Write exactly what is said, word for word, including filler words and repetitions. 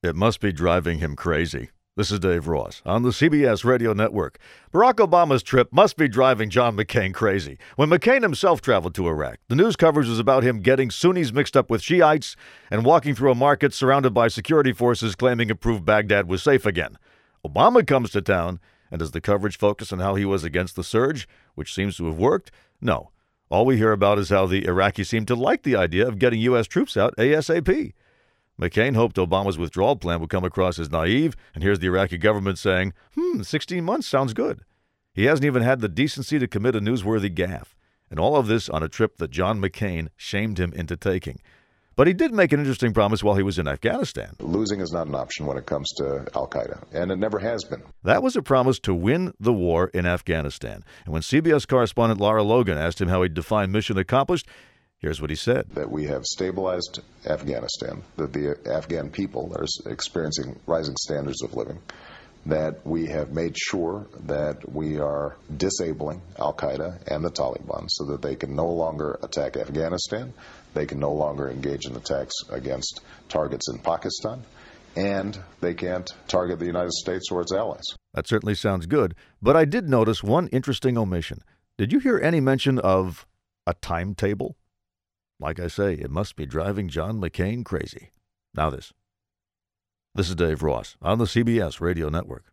It must be driving him crazy. This is Dave Ross on the C B S Radio Network. Barack Obama's trip must be driving John McCain crazy. When McCain himself traveled to Iraq, the news coverage was about him getting Sunnis mixed up with Shiites and walking through a market surrounded by security forces claiming it proved Baghdad was safe again. Obama comes to town, and does the coverage focus on how he was against the surge, which seems to have worked? No. All we hear about is how the Iraqis seem to like the idea of getting U S troops out ASAP. McCain hoped Obama's withdrawal plan would come across as naive, and here's the Iraqi government saying, hmm, sixteen months sounds good. He hasn't even had the decency to commit a newsworthy gaffe, and all of this on a trip that John McCain shamed him into taking. But he did make an interesting promise while he was in Afghanistan. Losing is not an option when it comes to al-Qaeda, and it never has been. That was a promise to win the war in Afghanistan. And when C B S correspondent Lara Logan asked him how he'd define mission accomplished, here's what he said. That we have stabilized Afghanistan, that the Afghan people are experiencing rising standards of living, that we have made sure that we are disabling al-Qaeda and the Taliban so that they can no longer attack Afghanistan, they can no longer engage in attacks against targets in Pakistan, and they can't target the United States or its allies. That certainly sounds good, but I did notice one interesting omission. Did you hear any mention of a timetable? Like I say, it must be driving John McCain crazy. Now this. This is Dave Ross on the C B S Radio Network.